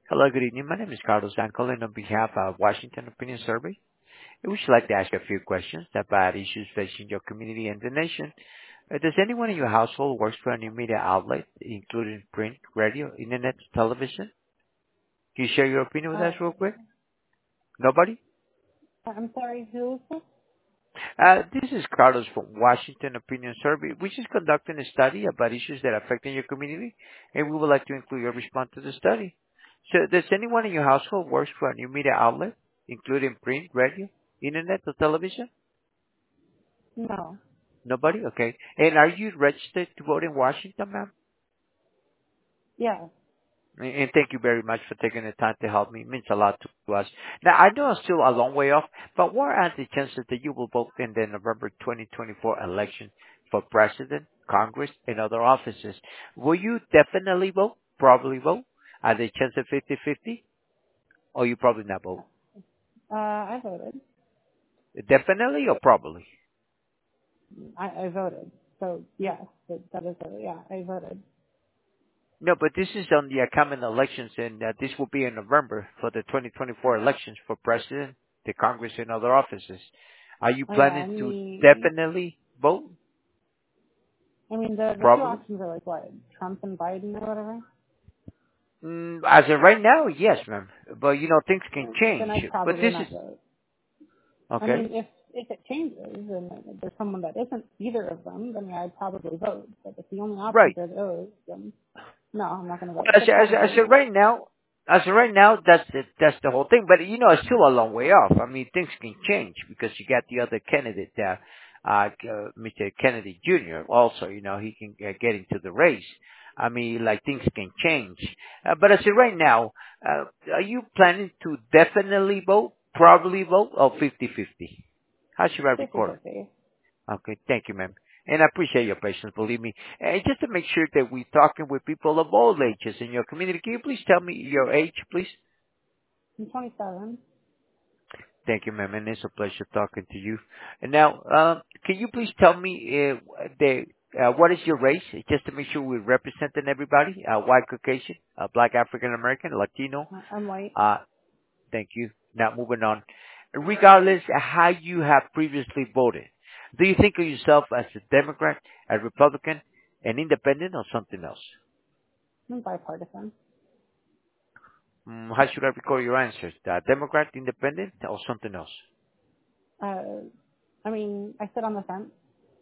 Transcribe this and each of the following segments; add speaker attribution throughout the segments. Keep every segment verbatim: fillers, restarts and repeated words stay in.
Speaker 1: Hello, good evening. My name is Carlos. I'm calling on behalf of Washington Opinion Survey. I would like to ask a few questions about issues facing your community and the nation. Uh, Does anyone in your household work for a new media outlet, including print, radio, internet, television? Can you share your opinion with
Speaker 2: Uh,
Speaker 1: us real quick? Nobody?
Speaker 2: I'm sorry, who is this?
Speaker 1: Uh, this is Carlos from Washington Opinion Survey, which is conducting a study about issues that affect your community, and we would like to include your response to the study. So, does anyone in your household work for a new media outlet, including print, radio, internet, or television?
Speaker 2: No.
Speaker 1: Nobody? Okay. And are you registered to vote in Washington, ma'am?
Speaker 2: Yeah.
Speaker 1: And and thank you very much for taking the time to help me. It means a lot to us. Now, I know I'm still a long way off, but what are the chances that you will vote in the November twenty twenty-four election for president, Congress, and other offices? Will you definitely vote? Probably vote? Are the chances fifty-fifty? Or you probably not vote?
Speaker 2: Uh, I voted.
Speaker 1: Definitely or probably?
Speaker 2: I, I voted. So, yes, that, that is it. Yeah, I voted.
Speaker 1: No, but this is on the upcoming elections, and uh, this will be in November for the twenty twenty-four elections for president, the Congress, and other offices. Are you
Speaker 2: Oh, yeah, I
Speaker 1: planning to
Speaker 2: mean,
Speaker 1: definitely vote?
Speaker 2: I mean, the, the two
Speaker 1: Probably.
Speaker 2: options are like what? Trump and Biden or whatever?
Speaker 1: Mm, as of right now, yes, ma'am. But you know, things can
Speaker 2: Then
Speaker 1: change.
Speaker 2: I'd
Speaker 1: But
Speaker 2: probably
Speaker 1: this is
Speaker 2: not vote. I
Speaker 1: okay.
Speaker 2: mean, if, if it changes and there's someone that isn't either of them, then yeah, I'd probably vote. But if the only options
Speaker 1: Right.
Speaker 2: are those, then no, I'm not going to vote.
Speaker 1: As,
Speaker 2: But
Speaker 1: as,
Speaker 2: probably
Speaker 1: as of
Speaker 2: not.
Speaker 1: right now, as of right now, that's the, that's the whole thing. But you know, it's still a long way off. I mean, things can change because you got the other candidate, uh, uh, uh, Mister Kennedy Junior Also, you know, he can uh, get into the race. I mean, like things can change. Uh, but as of right now, uh, are you planning to definitely vote, probably vote, or fifty-fifty? How should I record it?
Speaker 2: fifty-fifty.
Speaker 1: Okay, thank you, ma'am. And I appreciate your patience, believe me. And just to make sure that we're talking with people of all ages in your community, can you please tell me your age, please?
Speaker 2: I'm twenty-seven.
Speaker 1: Thank you, ma'am, and it's a pleasure talking to you. And now, uh, can you please tell me uh, the uh, what is your race, just to make sure we're representing everybody? Uh, white, Caucasian, uh, Black, African American, Latino.
Speaker 2: Uh, I'm white.
Speaker 1: Uh, thank you. Now, moving on. Regardless of how you have previously voted, do you think of yourself as a Democrat, a Republican, an independent, or something else?
Speaker 2: I'm bipartisan.
Speaker 1: Mm, how should I record your answers? Uh, Democrat, independent, or something else?
Speaker 2: Uh, I mean, I sit on the fence,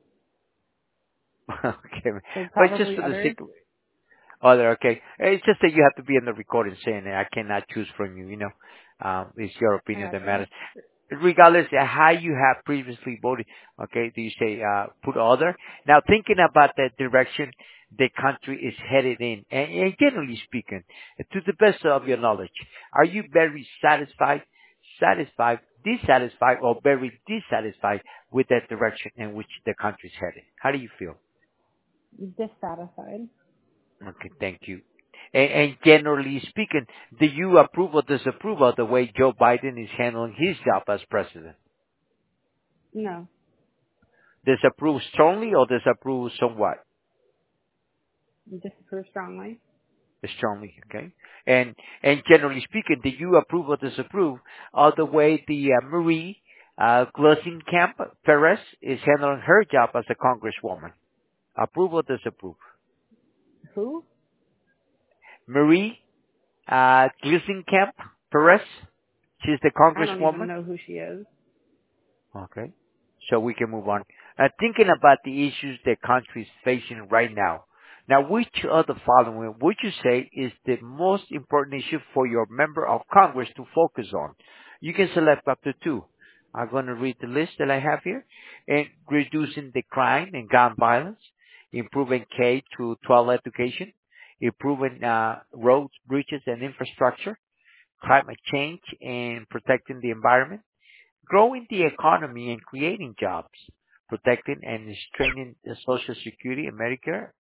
Speaker 1: Okay,
Speaker 2: so
Speaker 1: but just
Speaker 2: probably
Speaker 1: for the
Speaker 2: others.
Speaker 1: sake of other, okay. It's just that you have to be in the recording saying that I cannot choose from you, you know. Um, it's your
Speaker 2: I
Speaker 1: opinion that
Speaker 2: gotcha.
Speaker 1: matters. Regardless of how you have previously voted, okay, do you say, uh, put other? Now thinking about the direction the country is headed in, and, and generally speaking, to the best of your knowledge, are you very satisfied, satisfied, dissatisfied, or very dissatisfied with that direction in which the country is headed? How do you feel?
Speaker 2: Dissatisfied.
Speaker 1: Okay, thank you. And, and generally speaking, do you approve or disapprove of the way Joe Biden is handling his job as president?
Speaker 2: No.
Speaker 1: Disapprove strongly or disapprove somewhat?
Speaker 2: Disapprove strongly.
Speaker 1: Strongly, okay? And and generally speaking, do you approve or disapprove of the way the uh, Marie uh, Gluesenkamp Perez is handling her job as a congresswoman? Approve or disapprove?
Speaker 2: Who?
Speaker 1: Marie uh, Gluesenkamp Perez, she's the
Speaker 2: I don't even
Speaker 1: congresswoman.
Speaker 2: know who she is.
Speaker 1: Okay. So we can move on. Uh, thinking about the issues the country is facing right now. Now, which of the following would you say is the most important issue for your member of Congress to focus on? You can select up to two. I'm going to read the list that I have here. And reducing the crime and gun violence, improving K to twelve education, improving uh, roads, bridges, and infrastructure, climate change, and protecting the environment, growing the economy and creating jobs, protecting and strengthening the Social Security and Medicare,